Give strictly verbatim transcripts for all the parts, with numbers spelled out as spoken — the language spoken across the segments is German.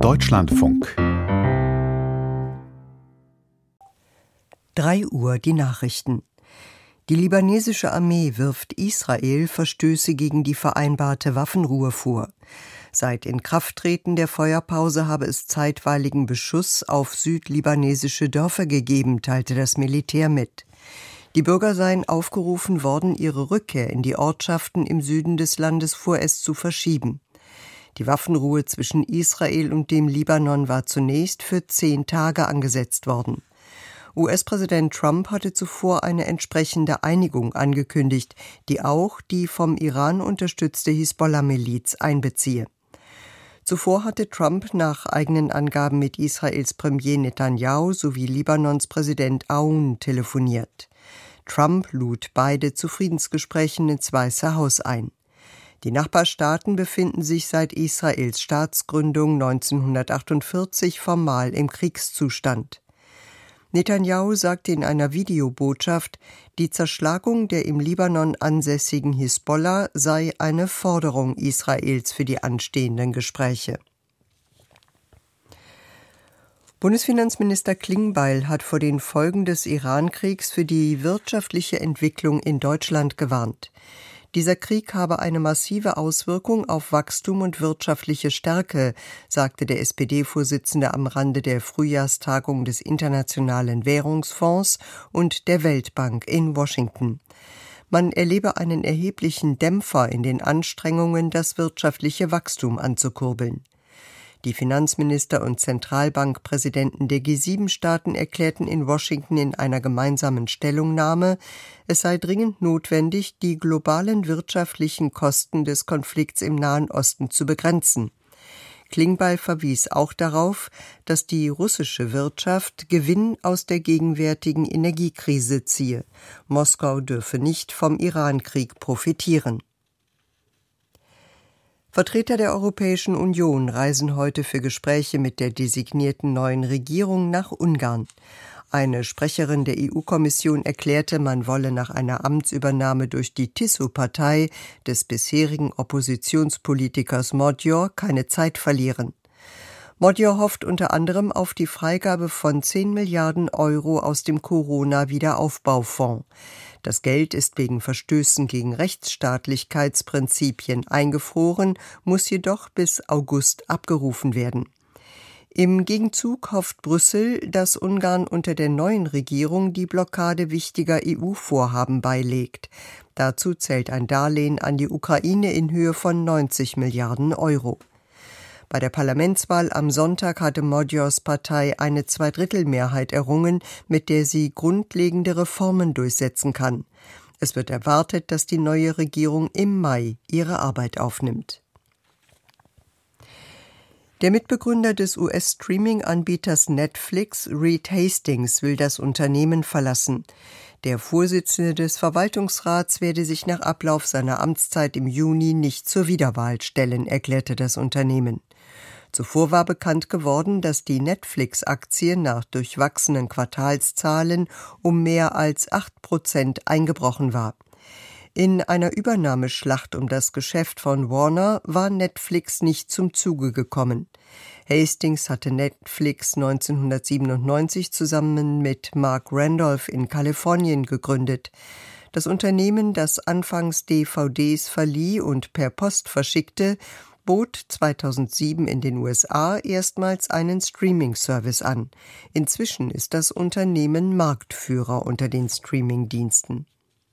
Deutschlandfunk. drei Uhr die Nachrichten. Die libanesische Armee wirft Israel Verstöße gegen die vereinbarte Waffenruhe vor. Seit Inkrafttreten der Feuerpause habe es zeitweiligen Beschuss auf südlibanesische Dörfer gegeben, teilte das Militär mit. Die Bürger seien aufgerufen worden, ihre Rückkehr in die Ortschaften im Süden des Landes vorerst zu verschieben. Die Waffenruhe zwischen Israel und dem Libanon war zunächst für zehn Tage angesetzt worden. U S-Präsident Trump hatte zuvor eine entsprechende Einigung angekündigt, die auch die vom Iran unterstützte Hisbollah-Miliz einbeziehe. Zuvor hatte Trump nach eigenen Angaben mit Israels Premier Netanyahu sowie Libanons Präsident Aoun telefoniert. Trump lud beide zu Friedensgesprächen ins Weiße Haus ein. Die Nachbarstaaten befinden sich seit Israels Staatsgründung neunzehnhundertachtundvierzig formal im Kriegszustand. Netanyahu sagte in einer Videobotschaft, die Zerschlagung der im Libanon ansässigen Hisbollah sei eine Forderung Israels für die anstehenden Gespräche. Bundesfinanzminister Klingbeil hat vor den Folgen des Iran-Kriegs für die wirtschaftliche Entwicklung in Deutschland gewarnt. Dieser Krieg habe eine massive Auswirkung auf Wachstum und wirtschaftliche Stärke, sagte der S P D-Vorsitzende am Rande der Frühjahrstagung des Internationalen Währungsfonds und der Weltbank in Washington. Man erlebe einen erheblichen Dämpfer in den Anstrengungen, das wirtschaftliche Wachstum anzukurbeln. Die Finanzminister und Zentralbankpräsidenten der G sieben Staaten erklärten in Washington in einer gemeinsamen Stellungnahme, es sei dringend notwendig, die globalen wirtschaftlichen Kosten des Konflikts im Nahen Osten zu begrenzen. Klingbeil verwies auch darauf, dass die russische Wirtschaft Gewinn aus der gegenwärtigen Energiekrise ziehe. Moskau dürfe nicht vom Iran-Krieg profitieren. Vertreter der Europäischen Union reisen heute für Gespräche mit der designierten neuen Regierung nach Ungarn. Eine Sprecherin der E U-Kommission erklärte, man wolle nach einer Amtsübernahme durch die Tisza-Partei des bisherigen Oppositionspolitikers Magyar keine Zeit verlieren. Magyar hofft unter anderem auf die Freigabe von zehn Milliarden Euro aus dem Corona-Wiederaufbaufonds. Das Geld ist wegen Verstößen gegen Rechtsstaatlichkeitsprinzipien eingefroren, muss jedoch bis August abgerufen werden. Im Gegenzug hofft Brüssel, dass Ungarn unter der neuen Regierung die Blockade wichtiger E U-Vorhaben beilegt. Dazu zählt ein Darlehen an die Ukraine in Höhe von neunzig Milliarden Euro. Bei der Parlamentswahl am Sonntag hatte Magyars Partei eine Zweidrittelmehrheit errungen, mit der sie grundlegende Reformen durchsetzen kann. Es wird erwartet, dass die neue Regierung im Mai ihre Arbeit aufnimmt. Der Mitbegründer des U S-Streaming-Anbieters Netflix, Reed Hastings, will das Unternehmen verlassen. Der Vorsitzende des Verwaltungsrats werde sich nach Ablauf seiner Amtszeit im Juni nicht zur Wiederwahl stellen, erklärte das Unternehmen. Zuvor war bekannt geworden, dass die Netflix-Aktie nach durchwachsenen Quartalszahlen um mehr als acht Prozent eingebrochen war. In einer Übernahmeschlacht um das Geschäft von Warner war Netflix nicht zum Zuge gekommen. Hastings hatte Netflix neunzehnhundertsiebenundneunzig zusammen mit Mark Randolph in Kalifornien gegründet. Das Unternehmen, das anfangs D V Ds verlieh und per Post verschickte, bot zweitausendsieben in den U S A erstmals einen Streaming-Service an. Inzwischen ist das Unternehmen Marktführer unter den Streaming-Diensten.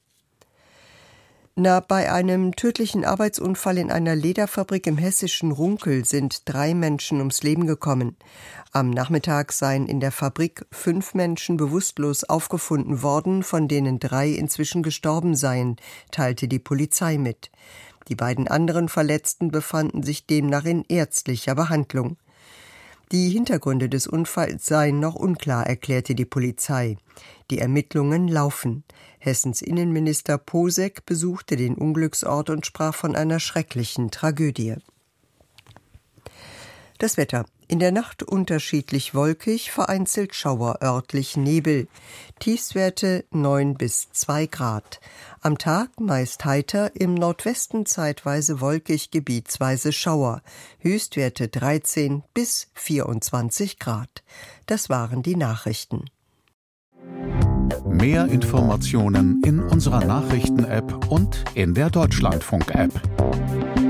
Na, bei einem tödlichen Arbeitsunfall in einer Lederfabrik im hessischen Runkel sind drei Menschen ums Leben gekommen. Am Nachmittag seien in der Fabrik fünf Menschen bewusstlos aufgefunden worden, von denen drei inzwischen gestorben seien, teilte die Polizei mit. Die beiden anderen Verletzten befanden sich demnach in ärztlicher Behandlung. Die Hintergründe des Unfalls seien noch unklar, erklärte die Polizei. Die Ermittlungen laufen. Hessens Innenminister Posek besuchte den Unglücksort und sprach von einer schrecklichen Tragödie. Das Wetter. In der Nacht unterschiedlich wolkig, vereinzelt Schauer, örtlich Nebel. Tiefstwerte neun bis zwei Grad. Am Tag meist heiter, im Nordwesten zeitweise wolkig, gebietsweise Schauer. Höchstwerte dreizehn bis vierundzwanzig Grad. Das waren die Nachrichten. Mehr Informationen in unserer Nachrichten-App und in der Deutschlandfunk-App.